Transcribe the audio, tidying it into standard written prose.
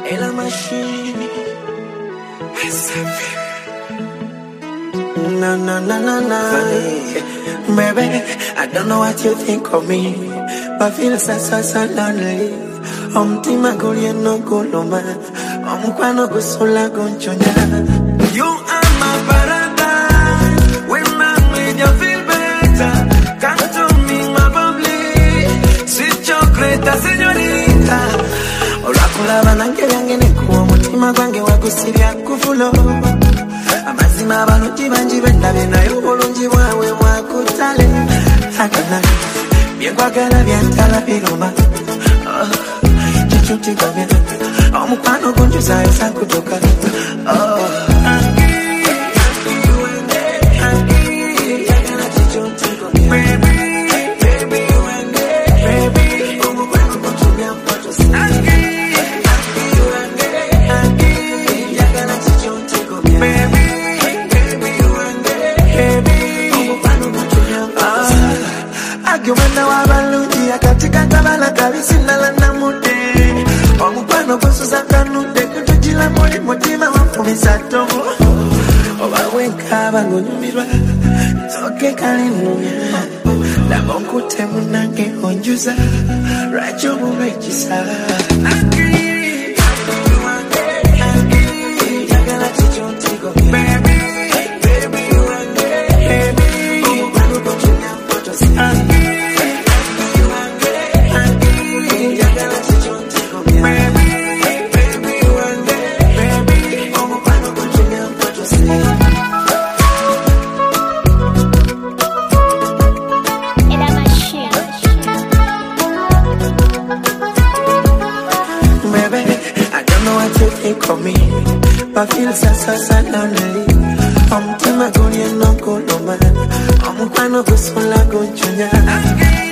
in a machine. No, no, no, no, no. Baby, I don't know what you think of me, but feel so lonely. Tima goli no goloma, kwano gusula gonchonya. You are my paradise. When I'm with you, feel better. Come to me, my bubbly, sweet chocolate, señorita. Orakula banange yange nekuwa mutima gwange wagusiria kufulo. Amazima balungi banji bendabe nayo bulungi bwawe bwakutale. Akana byenkwagala byantala biruma. Chichuti gabya omukwano gunjuza esa kutoka. Argumenta wabalungi akatika tabala kabisina la namude omukwano gusuza kanude kutujila muli mutima wafumisa tobo obawenka bangonyumirwa toke kalinunya labonkute munange onjuza rajo mubekisa of me, but feel so lonely. Tima goli no goloma, kwano gusula gonchonya.